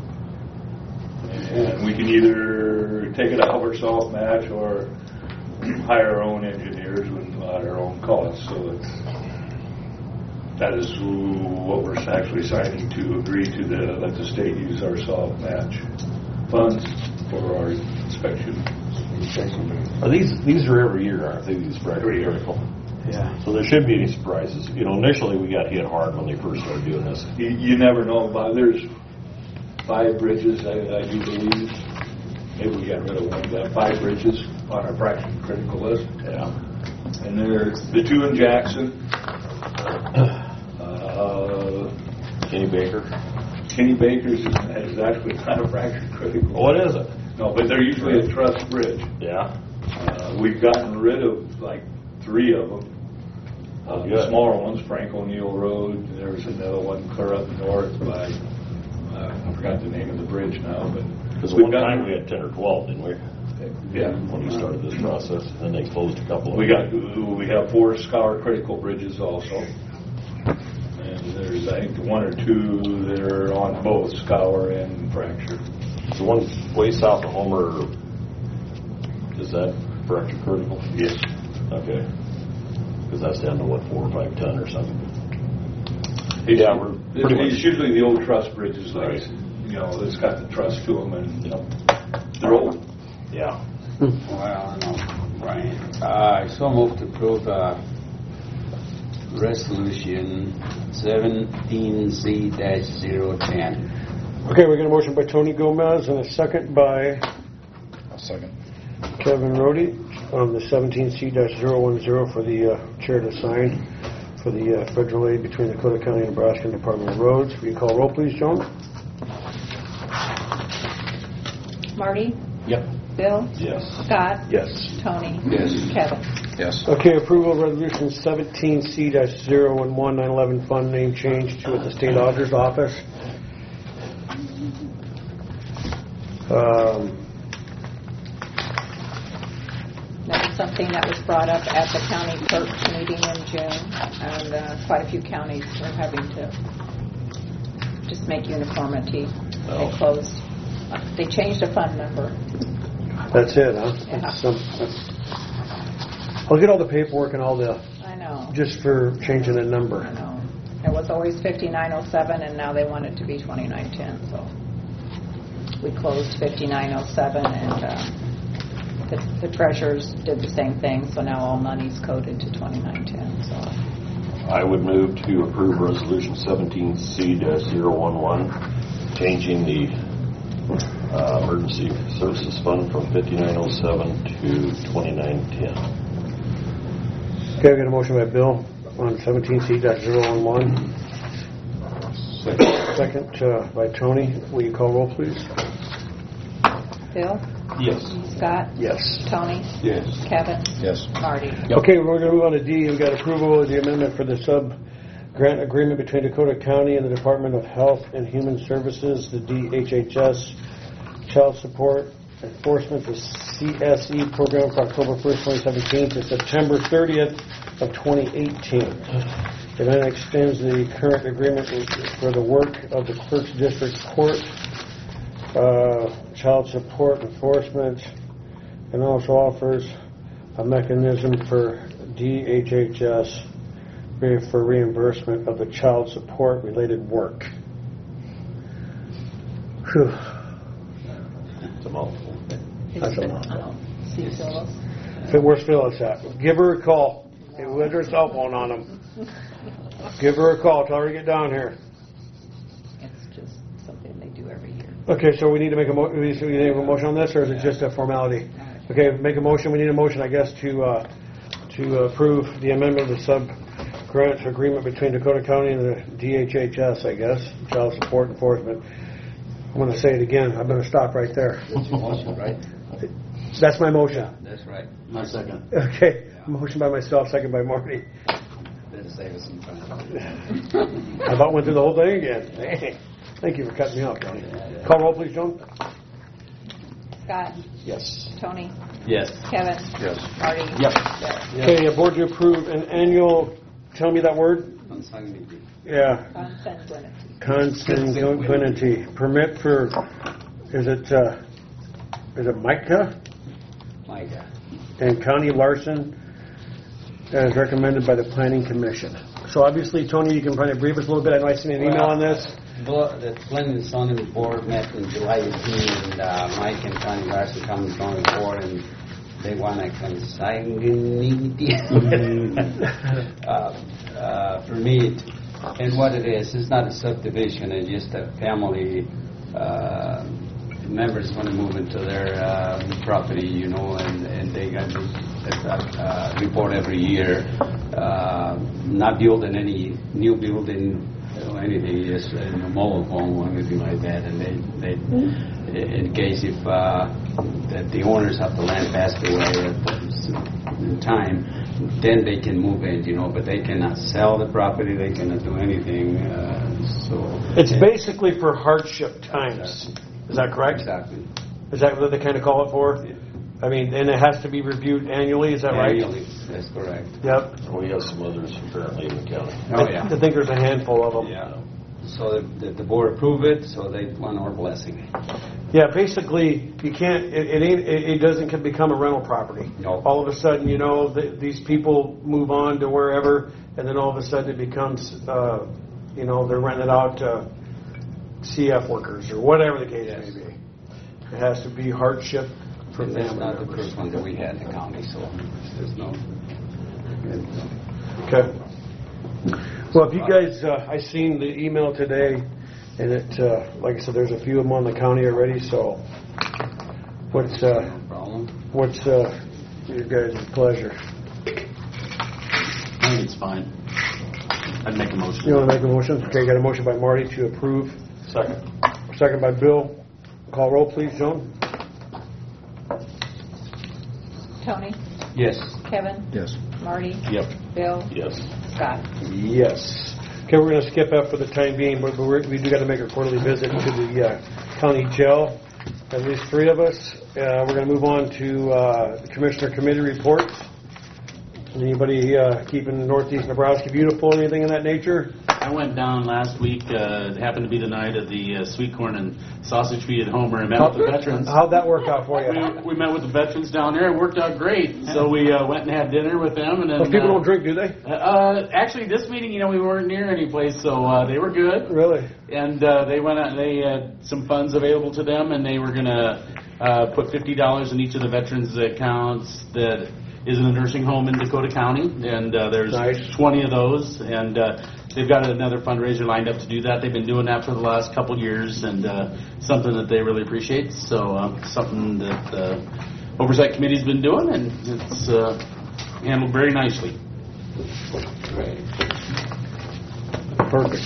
And we can either take it out of our soft match or hire our own engineers with at our own costs. So it's, that is what we're actually signing to agree to the, let the state use our soft match funds for our inspection. Are these, these are every year, aren't they, these Every fracture year. critical? Yeah. So there shouldn't be any surprises. You know, initially we got hit hard when they first started doing this. You, you never know about, there's five bridges, I, I do believe. Maybe we got rid of one, we got five bridges on our fracture critical list. Yeah. And there's the two in Jackson. Uh, Kenny Baker? Kenny Baker's is, is actually not a fracture critical. What is it? No, but they're usually a truss bridge. Yeah. Uh, we've gotten rid of like three of them. Uh, the Good. smaller ones, Frank O'Neill Road. There's another one clear up north by, uh, I forgot the name of the bridge now, but Because we've one time gotten- we had ten or twelve, didn't we? Yeah. When we started this process, and they closed a couple of We them. got, we have four scour critical bridges also. And there's, I think, one or two that are on both scour and fracture. The one way south of Homer, is that fracture critical? Yes. Okay. Because that's down to what, four or five ton or something? It's, Yeah, we're pretty it's much- usually the old truss bridges, like, Right. you know, it's got the truss to them, and Yep. they're old. Yeah. Well, no, Brian. Uh, I so moved to approve uh, resolution seventeen C zero ten. Okay, we got a motion by Tony Gomez and a second by I'll second. Kevin Rhodey on the seventeen C zero one zero for the uh, chair to sign for the uh, federal aid between Dakota County and Nebraska Department of Roads. Will you call roll, please, Joan? Marty? Yep. Bill? Yes. Scott? Yes. Tony? Yes. Kevin? Yes. Okay, approval of resolution seventeen C zero one one nine eleven fund name change to the state auditor's office. Um, That was something that was brought up at the county clerk's meeting in June, and uh, quite a few counties were having to just make uniformity. They closed, they changed a fund number. That's it, huh? Yeah. That's some- I'll get all the paperwork and all the, I know. just for changing the number. I know. It was always fifty-nine oh seven, and now they want it to be twenty-nine ten, so we closed fifty-nine oh seven, and uh, the the treasurers did the same thing, so now all money's coded to twenty-nine ten, so. I would move to approve Resolution seventeen C zero one one, changing the uh, Emergency Services Fund from fifty-nine oh seven to twenty-nine ten. Okay, I've got a motion by Bill on seventeen C zero one one. Second uh, by Tony. Will you call roll, please? Bill? Yes. Scott? Yes. Tony? Yes. Kevin? Yes. Marty? Okay, we're going to move on to D. We've got approval of the amendment for the sub-grant agreement between Dakota County and the Department of Health and Human Services, the D H H S Child Support Enforcement, the C S E program for October first, twenty seventeen to September thirtieth of twenty eighteen. It then extends the current agreement for the work of the Clerk's District Court, uh, child support enforcement, and also offers a mechanism for D H H S for reimbursement of the child support related work. Whew. It's a mouthful. That's a mouthful. See Phyllis? So where's Phyllis at? Give her a call. Hey, with her cell phone on him. Give her a call. Tell her to get down here. It's just something they do every year. Okay, so we need to make a mo- we need to make a motion on this, or is it just a formality? Okay, make a motion. We need a motion, I guess, to uh, to approve the amendment of the sub-grant agreement between Dakota County and the D H H S, I guess, Child Support Enforcement. I'm going to say it again. I'm going to stop right there. That's your motion, right? That's my motion. That's right. My second. Okay, motion by myself, second by Marty. That'll save us some time. I about went through the whole thing again. Hey, thank you for cutting me off, Tony. Call roll, please, Joan. Scott? Yes. Tony? Yes. Kevin? Yes. Marty? Yep. Bill? Okay, a board to approve an annual, tell me that word? Consanguinity. Yeah. Consanguinity. Consanguinity. Permit for, is it, uh, is it Micah Micah. and Connie Larson, as recommended by the Planning Commission? So obviously, Tony, you can probably brief us a little bit. I know I seen an email on this. Well, the planning and zoning board met in July eighteenth, and uh, Mike and Connie Larson come to the board, and they want a consanguinity uh, uh, permit. And what it is, it's not a subdivision, it's just a family uh, members want to move into their uh, property, you know, and, and they got to uh, report every year, uh, not building any new building or anything, just in a mobile home or anything like that. And they, they in case if uh, that the owners of the land passed away at the time, then they can move in, you know, but they cannot sell the property, they cannot do anything. Uh, so It's basically for hardship times. Is that correct? Exactly. Is that what they kind of call it for? I mean, and it has to be reviewed annually, is that right? Annually, that's correct. Yep. We have some others apparently in the county. Oh, yeah. I think there's a handful of them. Yeah. So the, the board approved it, so they want our blessing. Yeah, basically, you can't, it, it ain't, it, it doesn't can become a rental property. No. All of a sudden, you know, th these people move on to wherever, and then all of a sudden it becomes, uh, you know, they're rented out to C F workers or whatever the case Yes. may be. It has to be hardship for And that's family not the members. first one that we had in the county, so there's no... Okay. Well, if you guys, uh, I seen the email today, and it, uh, like I said, there's a few of them on the county already, so what's, uh, No problem. what's, uh, your guys' pleasure? I think it's fine. I'd make a motion. You want to make a motion? Okay, got a motion by Marty to approve. Second. Second by Bill. Call roll, please, Joan. Tony? Yes. Kevin? Yes. Marty? Yep. Bill? Yes. Scott? Yes. Okay, we're going to skip that for the time being, but we're, we do got to make a quarterly visit to the uh, county jail. at least three of us. Uh, We're going to move on to uh, the Commissioner Committee reports. Anybody uh, keeping Northeast Nebraska beautiful, anything in that nature? I went down last week. Uh, it happened to be the night of the uh, sweet corn and sausage feed at Homer and met with the veterans. How'd that work out for you? We, we met with the veterans down there. It worked out great. So we uh, went and had dinner with them. And then, Those people uh, don't drink, do they? Uh, actually, this meeting, you know, we weren't near any place, so uh, they were good. Really? And uh, they went out. They had some funds available to them, and they were going to uh, put fifty dollars in each of the veterans' accounts that is in a nursing home in Dakota County, and uh, there's nice. twenty of those, and uh, they've got another fundraiser lined up to do that. They've been doing that for the last couple of years, and uh, something that they really appreciate. So uh, something that the Oversight Committee's been doing, and it's uh, handled very nicely. Right. Perfect.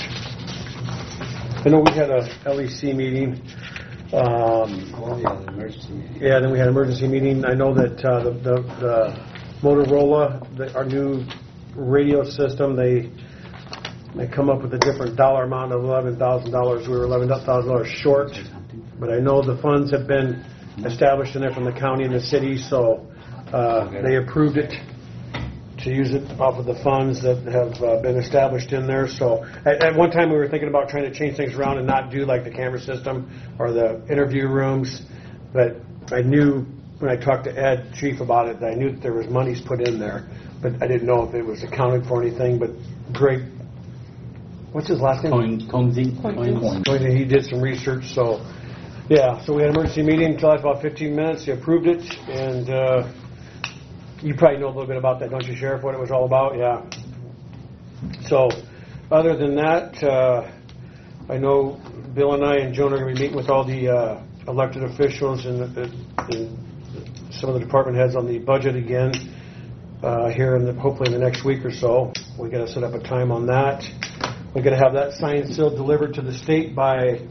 I know we had a L E C meeting. Um, Oh, yeah, the emergency meeting. Yeah, then we had an emergency meeting. I know that uh, the, the, the Motorola, the, our new radio system, they they come up with a different dollar amount of eleven thousand dollars. We were eleven thousand dollars short, but I know the funds have been established in there from the county and the city, so uh, they approved it to use it off of the funds that have uh, been established in there. So at, at one time we were thinking about trying to change things around and not do like the camera system or the interview rooms, but I knew when I talked to Ed, Chief, about it, that I knew that there was monies put in there, but I didn't know if it was accounted for anything. But Greg, what's his last name? Coin, Coinsy. Coins. Coinsy. He did some research, so yeah, so we had an emergency meeting until about fifteen minutes. He approved it, and uh, you probably know a little bit about that, don't you, Sheriff, what it was all about? Yeah. So, other than that, uh, I know Bill and I and Joan are going to be meeting with all the uh, elected officials and, and some of the department heads on the budget again uh, here in the, hopefully in the next week or so. We got to set up a time on that. We're going to have that signed, sealed, delivered to the state by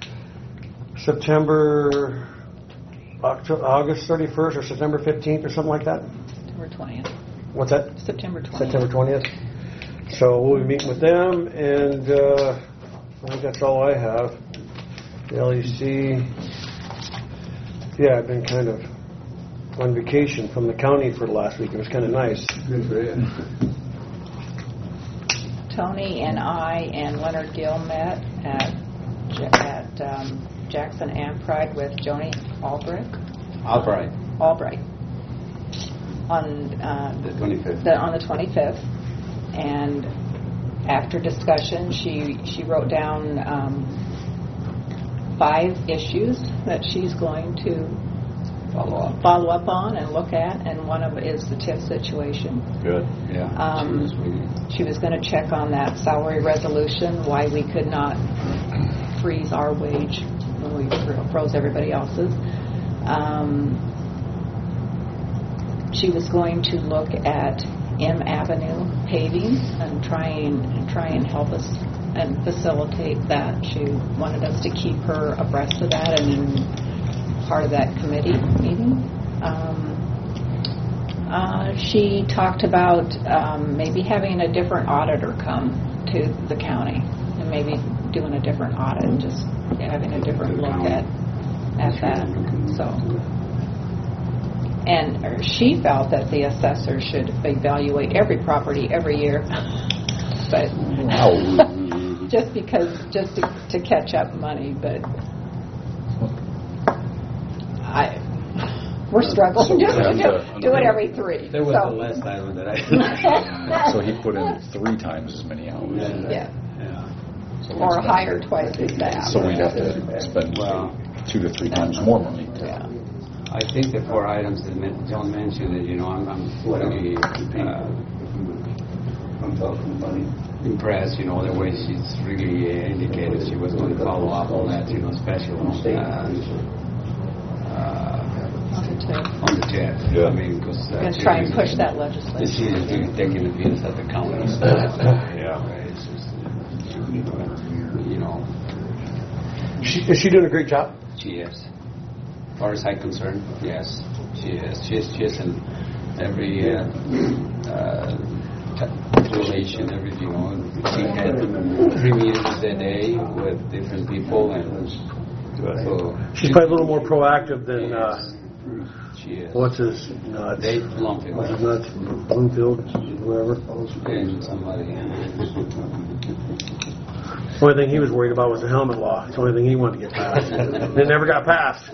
September, October, August thirty-first or September fifteenth or something like that. September twentieth. What's that? September twentieth. September twentieth. So we'll be meeting with them, and uh, I think that's all I have. The L E C. Yeah, I've been kind of on vacation from the county for the last week. It was kind of nice. Good for you. Tony and I and Leonard Gill met at at um, Jackson Ampride with Joni Albright. Albright. Albright. On uh, The twenty-fifth. the, on the twenty-fifth, and after discussion, she she wrote down um, five issues that she's going to Follow up. follow up on and look at, and one of it is the TIF situation. Good. Yeah. Um, she was really- She was going to check on that salary resolution, why we could not freeze our wage when we froze everybody else's. Um, she was going to look at M Avenue paving and try and, try and help us and facilitate that. She wanted us to keep her abreast of that and in part of that committee meeting. Um, Uh, she talked about um, maybe having a different auditor come to the county and maybe doing a different audit and just having a different look at at that. So, and she felt that the assessor should evaluate every property every year, but just because just to, to catch up money. But I. We're struggling just to do, do it every three. There was so. the last time that I... So he put in three times as many hours. Yeah. Yeah. So Or we'd hire spend- twice as fast. So we'd have to spend Well, two to three times more money. Yeah. I think the four items that men- John mentioned, that, you know, I'm, I'm really uh, impressed, you know, the way she's really uh, indicated she was going to follow up on that, you know, special uh, uh, On the tip. on the tip. Yeah. I mean, because... Uh, We're going to try and push that legislation. She is really taking the views at the county. Yeah. It's just, you know, She, is she doing a great job? she is. As far as I'm concerned, yes, she is. She's she's in every uh, uh, t- relation, every, you know, she had three meetings a day with different people, and So She's probably a little more proactive than, uh, she is. what's his nuts? Dave Blumfield. What's his nuts? Bloomfield, whoever. And somebody. The only thing he was worried about was the helmet law. It's the only thing he wanted to get passed. It never got passed.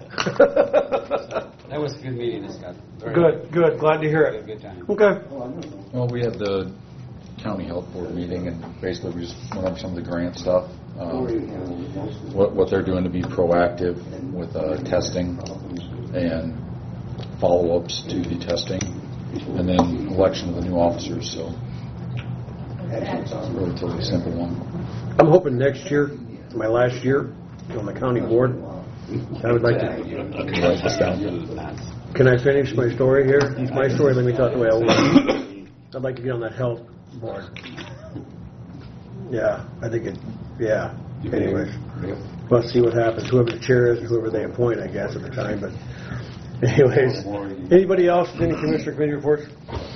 That was a good meeting, this guy. Very Good, good. Glad to hear Good, it. good time. Okay. Well, we had the county health board meeting, and basically we just went over some of the grant stuff. Um, what, what they're doing to be proactive with uh, testing and follow-ups to the testing, and then election of the new officers. So it's a relatively simple one. I'm hoping next year, my last year on the county board, I would like to. Write this down. Can I finish my story here? It's my story. Let me talk the way I want. I'd like to get on that health board. Yeah, I think it. Yeah. Anyways, let's see what happens. Whoever the chair is, whoever they appoint, I guess at the time. But anyways, anybody else? Any commissioner committee reports?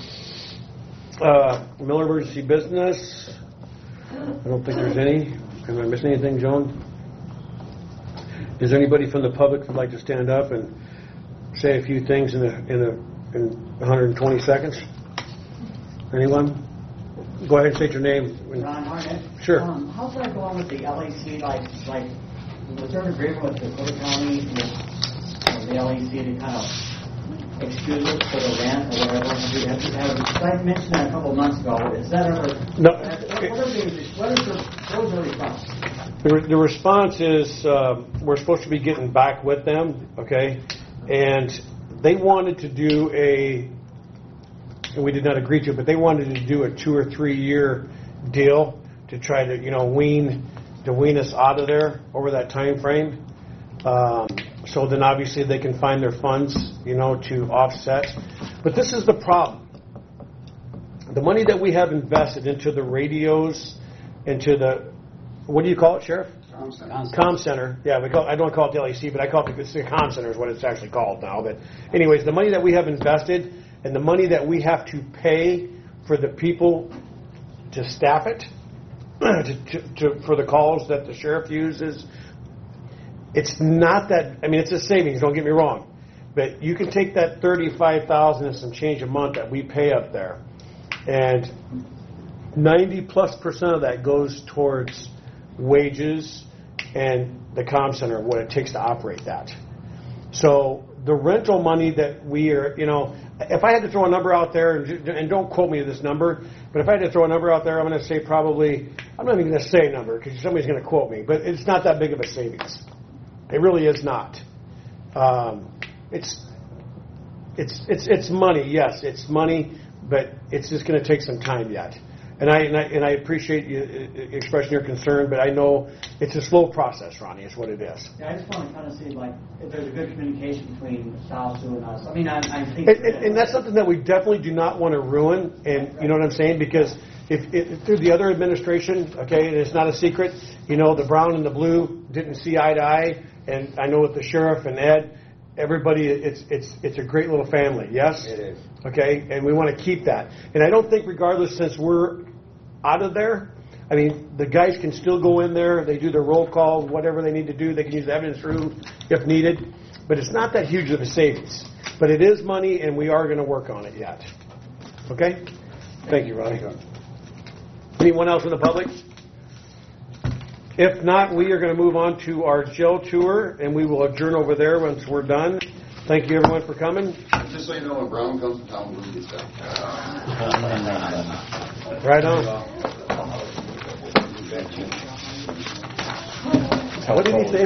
Uh, Miller Emergency Business. I don't think there's any. Am I missing anything, Joan? Is there anybody from the public who'd like to stand up and say a few things in a, in a, in one hundred twenty seconds? Anyone? Go ahead and state your name. Ron Harnett. Sure. Um, how's that going with the L A C? Like, like, was there an agreement with Dakota County with uh, the L A C to kind of excuse us for the rent or whatever? Have you, have you, have, I mentioned that a couple of months ago. Is that ever? No. What, what, are the, what, is the, what was the response? The, re- the response is uh, we're supposed to be getting back with them, okay? And they wanted to do a, and we did not agree to it, but they wanted to do a two or three year deal to try to, you know, wean to wean us out of there over that time frame. Um, so then obviously they can find their funds, you know, to offset. But this is the problem. The money that we have invested into the radios, into the, what do you call it, Sheriff? Com Center. Com Center. Yeah, we call, I don't call it the L A C, but I call it the, the Com Center is what it's actually called now. But anyways, the money that we have invested and the money that we have to pay for the people to staff it, to, to, to, for the calls that the sheriff uses, it's not that, I mean, it's a savings, don't get me wrong. But you can take that thirty-five thousand dollars and some change a month that we pay up there, and ninety plus percent of that goes towards wages and the comm center, what it takes to operate that. So the rental money that we are, you know, if I had to throw a number out there, and, and don't quote me to this number, but if I had to throw a number out there, I'm going to say probably, I'm not even going to say a number because somebody's going to quote me, but it's not that big of a savings. It really is not. Um, it's, it's, it's, it's money, yes, it's money, but it's just going to take some time yet. And I, and I and I appreciate you expressing your concern, but I know it's a slow process, Ronnie, is what it is. Yeah, I just want to kind of see, like, if there's a good communication between South Sioux and us. I mean, I, I think... And, and, and that's something that we definitely do not want to ruin, and you know what I'm saying? Because if, if through the other administration, okay, and it's not a secret, you know, the brown and the blue didn't see eye to eye, and I know with the sheriff and Ed, everybody, it's it's it's a great little family, yes? It is. Okay, and we want to keep that. And I don't think regardless, since we're out of there, I mean, the guys can still go in there, they do their roll call, whatever they need to do, they can use the evidence room if needed, but it's not that huge of a savings. But it is money, and we are going to work on it yet. Okay? Thank you, Ronnie. Anyone else in the public? If not, we are going to move on to our jail tour, and we will adjourn over there once we're done. Thank you, everyone, for coming. Just so you know, when Brown comes to town, we'll get down. Right on. What did he say?